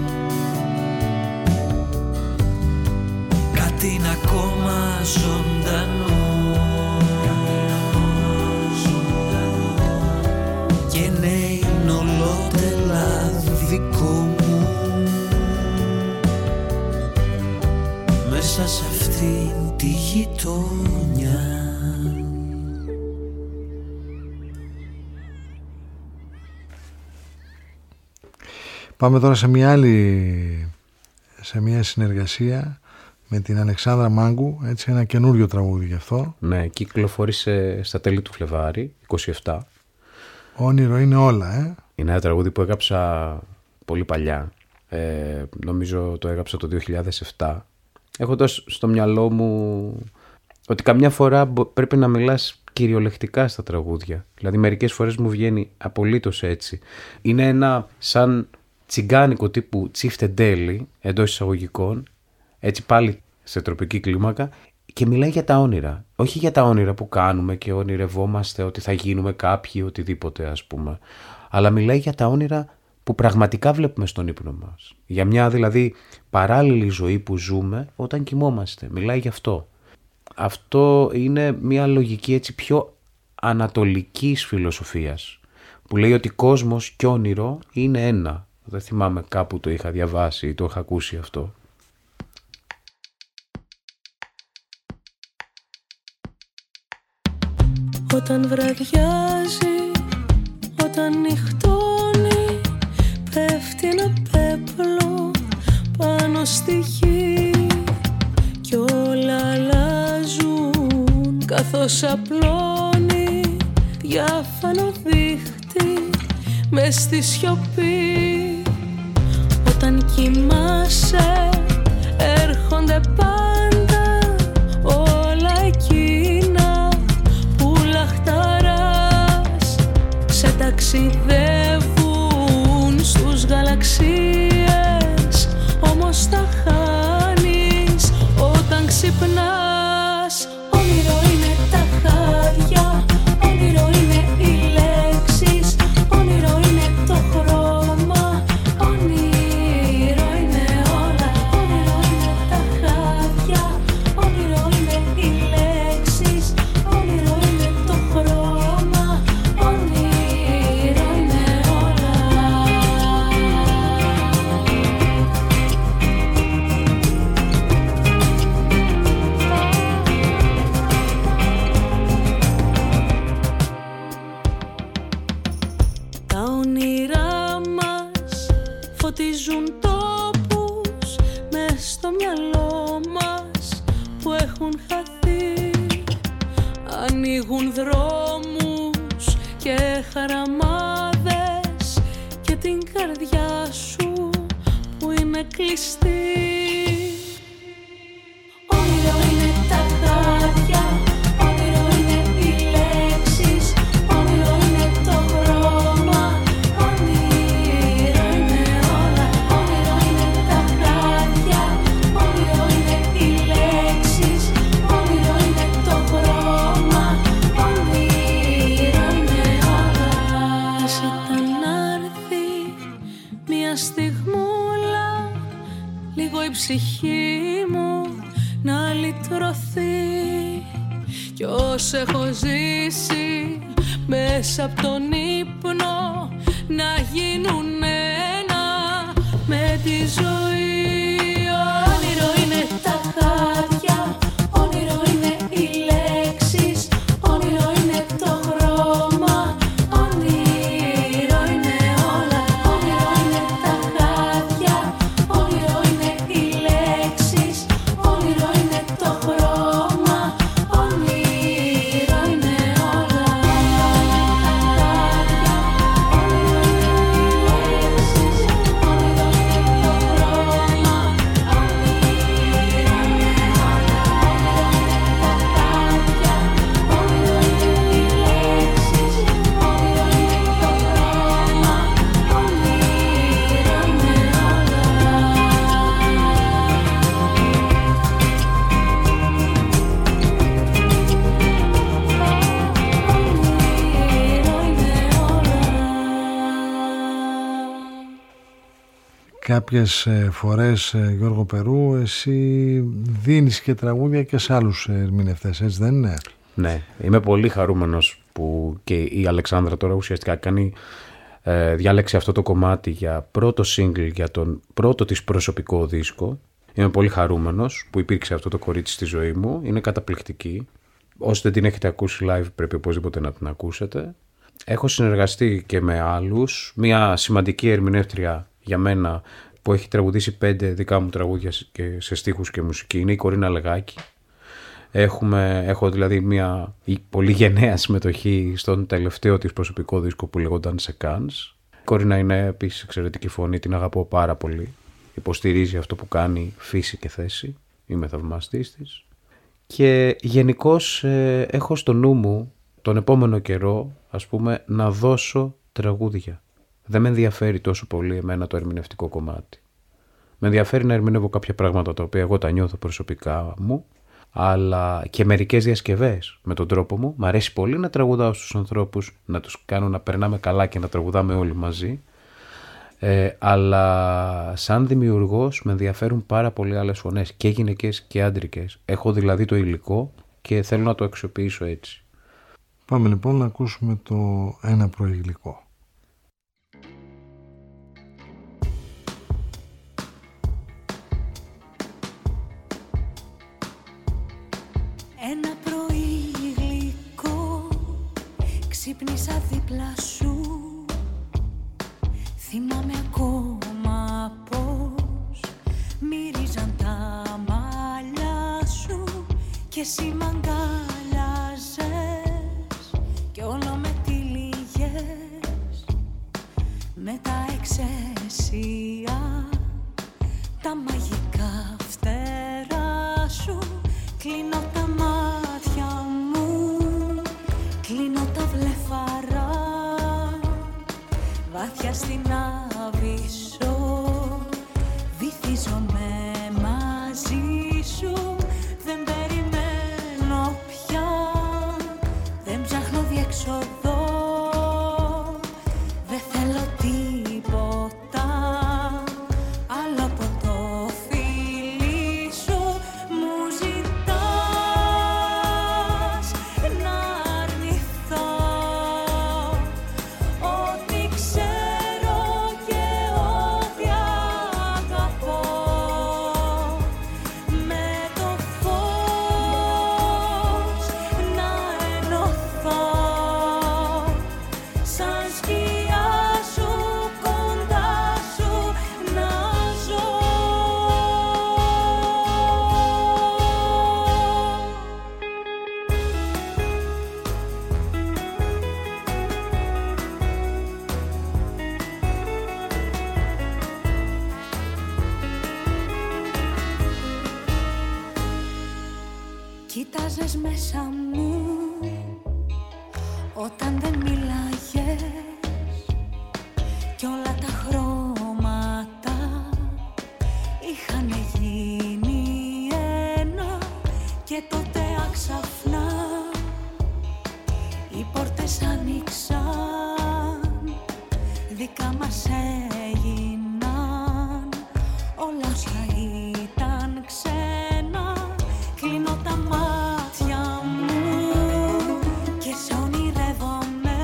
κάτι είναι ακόμα ζωντανό και ναι, είναι ολότελα δικό μου. Μέσα σε αυτήν τη γειτονιά. Πάμε τώρα σε μια άλλη, σε μια συνεργασία με την Αλεξάνδρα Μάγκου, έτσι, ένα καινούριο τραγούδι γι' αυτό. Ναι, κυκλοφόρησε στα τέλη του Φλεβάρι, είκοσι επτά. Όνειρο είναι όλα, ε. Είναι ένα τραγούδι που έγραψα πολύ παλιά. Ε, νομίζω το έγραψα το δύο χιλιάδες επτά. Έχοντας στο μυαλό μου ότι καμιά φορά πρέπει να μιλάς κυριολεκτικά στα τραγούδια. Δηλαδή μερικές φορές μου βγαίνει απολύτως έτσι. Είναι ένα σαν τσιγκάνικο τύπου τσίφτεντέλι εντός εισαγωγικών, έτσι πάλι σε τροπική κλίμακα, και μιλάει για τα όνειρα. Όχι για τα όνειρα που κάνουμε και ονειρευόμαστε ότι θα γίνουμε κάποιοι, οτιδήποτε ας πούμε. Αλλά μιλάει για τα όνειρα που πραγματικά βλέπουμε στον ύπνο μας. Για μια δηλαδή παράλληλη ζωή που ζούμε όταν κοιμόμαστε. Μιλάει γι' αυτό. Αυτό είναι μια λογική έτσι πιο ανατολικής φιλοσοφίας, που λέει ότι κόσμος και όνειρο είναι ένα. Δεν θυμάμαι, κάπου το είχα διαβάσει ή το είχα ακούσει αυτό. Όταν βραδιάζει, όταν νυχτώνει, πέφτει ένα πέπλο πάνω στη γη κι όλα αλλάζουν καθώς απλώνει διάφανο δίχτυ μες στη σιωπή. Όταν κοιμάσαι έρχονται πάντα όλα εκείνα που λαχταράς, σε ταξιδεύουν στους γαλαξίες, όμως τα χάνεις όταν ξυπνάς. Όνειρο είναι τα χάδια, όνειρο είναι οι λέξεις, όνειρο είναι το χρώμα, όνειρο είναι όλα. Όνειρο είναι τα χάδια, όνειρο είναι οι λέξεις, όνειρο είναι το χρώμα, όνειρο είναι όλα. Τα όνειρά μας φωτίζουν τόπους μες στο μυαλό μας που έχουν χαθεί. Ανοίγουν δρόμους και χαραμάδες και την καρδιά σου που είναι κλειστή. Όνειρο είναι τα χάδια, όνειρο είναι οι λέξεις, όνειρο είναι το χρώμα, όνειρο είναι όλα. Όνειρο είναι τα χάδια, όνειρο είναι οι λέξεις, όνειρο είναι το χρώμα, όνειρο είναι όλα. Ας ήταν να έρθει μια στιγμούλα, λίγο η ψυχή μου να λυτρωθεί κι όσα έχω ζήσει μέσα από τον ύπνο να γίνουν ένα με τη ζωή. Όνειρο είναι τα χάδια, όνειρο είναι οι λέξεις, όνειρο είναι το χρώμα, όνειρο είναι όλα. Όνειρο είναι τα χάδια, όνειρο είναι οι λέξεις, όνειρο είναι το χρώμα, όνειρο είναι όλα. Όνειρο είναι κάποιες φορές, Γιώργο Περού, εσύ δίνεις και τραγούδια και σε άλλους ερμηνευτές, έτσι δεν είναι? Ναι, είμαι πολύ χαρούμενος που και η Αλεξάνδρα τώρα ουσιαστικά κάνει, ε, διάλεξε αυτό το κομμάτι για πρώτο single, για τον πρώτο της προσωπικό δίσκο. Είμαι πολύ χαρούμενος που υπήρξε αυτό το κορίτσι στη ζωή μου, είναι καταπληκτική. Όσοι δεν την έχετε ακούσει live πρέπει οπωσδήποτε να την ακούσετε. Έχω συνεργαστεί και με άλλους, μια σημαντική ερμηνεύτρια για μένα που έχει τραγουδήσει πέντε δικά μου τραγούδια και σε στίχους και μουσική είναι η Κορίνα Λεγάκη. Έχουμε, έχω δηλαδή μια πολύ γενναία συμμετοχή στον τελευταίο της προσωπικό δίσκο που λεγόταν «Σε Κάνς». Η Κορίνα είναι επίσης εξαιρετική φωνή, την αγαπώ πάρα πολύ. Υποστηρίζει αυτό που κάνει φύση και θέση. Είμαι θαυμαστής της. Και γενικώς ε, έχω στο νου μου τον επόμενο καιρό, ας πούμε, να δώσω τραγούδια. Δεν με ενδιαφέρει τόσο πολύ εμένα το ερμηνευτικό κομμάτι. Με ενδιαφέρει να ερμηνεύω κάποια πράγματα τα οποία εγώ τα νιώθω προσωπικά μου, αλλά και μερικές διασκευές με τον τρόπο μου. Μ' αρέσει πολύ να τραγουδάω στους ανθρώπους, να τους κάνω να περνάμε καλά και να τραγουδάμε όλοι μαζί. Ε, αλλά σαν δημιουργός με ενδιαφέρουν πάρα πολύ άλλες φωνές, και γυναικές και άντρικες. Έχω δηλαδή το υλικό και θέλω να το αξιοποιήσω έτσι. Πάμε λοιπόν να ακούσουμε το ένα προηγλικό. Ένα πρωί γλυκό ξύπνησα δίπλα σου. Θυμάμαι ακόμα πως μύριζαν τα μαλλιά σου και εσύ μ' αγκάλιαζες κι όλο με τυλίγες με τα εξαίσια τα μαγικά φτερά σου. Κλείνω τα μάτια μου, κλείνω τα βλεφαρά, βάθια στην άβυσσο, βυθίζομαι μαζί σου. Δεν περιμένω πια, δεν ψάχνω διέξοδο, δεν θέλω τίποτα άλλο από το φίλι σου. Μου ζητάς να αρνηθώ ό,τι ξέρω και ό,τι αγαπώ. Με το φως να ενωθώ, σαν σκιά σου κοντά σου να ζω. Κοίταζες μέσα μου όταν δεν μίλαγες κι όλα τα χρώματα είχαν γίνει ένα και τότε άξαφνα οι πόρτες άνοιξαν, δικά μας έγιναν όλα όσα ήταν ξένα. Κλείνω τα μάτια μου και σε ονειρεύομαι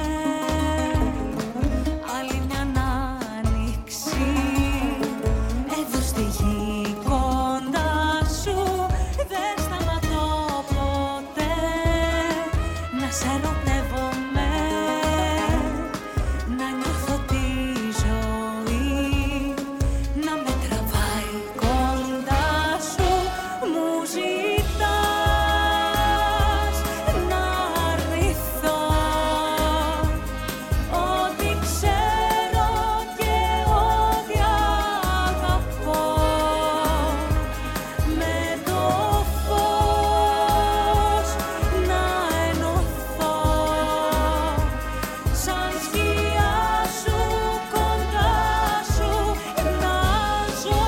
άλλη μια άνοιξη εδώ στη γη κοντά σου. Δεν σταματώ ποτέ να σε ερωτεύομαι, να νιώθω τη ζωή να με τραβάει κοντά σου. Μου ζητάς να αρνηθώ ό,τι ξέρω και ό,τι αγαπώ. Με το φως να ενωθώ, σαν σκιά σου κοντά σου να ζω.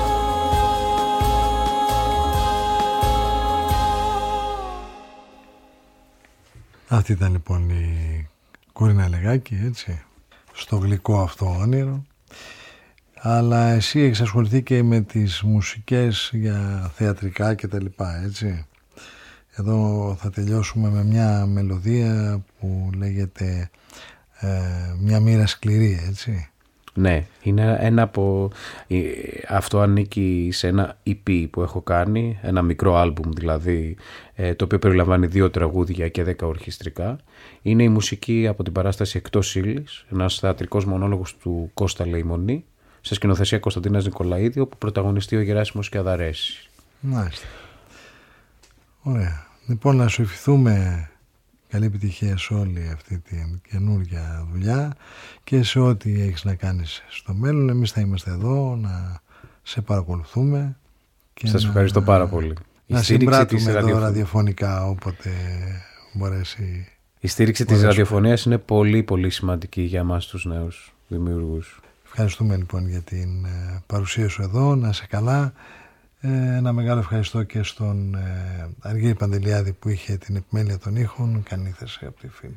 Αυτή ήταν λοιπόν η Κορίνα Λεγάκη, έτσι, στο γλυκό αυτό όνειρο. αλλά εσύ έχεις ασχοληθεί και με τις μουσικές για θεατρικά και τα λοιπά, έτσι. Εδώ θα τελειώσουμε με μια μελωδία που λέγεται ε, «Μια μοίρα σκληρή», έτσι. Ναι, είναι ένα από... αυτό ανήκει σε ένα ι πι που έχω κάνει, ένα μικρό άλμπουμ δηλαδή, το οποίο περιλαμβάνει δύο τραγούδια και δέκα ορχιστρικά. Είναι η μουσική από την παράσταση «Εκτός ύλης», ένας θεατρικός μονόλογος του Κώστα Λεϊμονή, σε σκηνοθεσία Κωνσταντίνας Νικολαίδη, όπου πρωταγωνιστεί ο Γεράσιμος Κιαδαρέσης. Μάλιστα. Ωραία. Λοιπόν, να σου ευχηθούμε καλή επιτυχία σε όλη αυτή την καινούργια δουλειά και σε ό,τι έχεις να κάνεις στο μέλλον. Εμείς θα είμαστε εδώ να σε παρακολουθούμε. Και σας να, ευχαριστώ πάρα πολύ. Να συμπράττουμε εδώ ραδιοφ... ραδιοφωνικά όποτε μπορέσει. Η στήριξη της ραδιοφωνίας είναι πολύ πολύ σημαντική για εμάς τους νέους δημιουργούς. Ευχαριστούμε λοιπόν για την παρουσία σου εδώ. Να είσαι καλά. Ένα μεγάλο ευχαριστώ και στον ε, Αργύρη Παντελιάδη που είχε την επιμέλεια των ήχων. Καλή θέση από τη φίλη.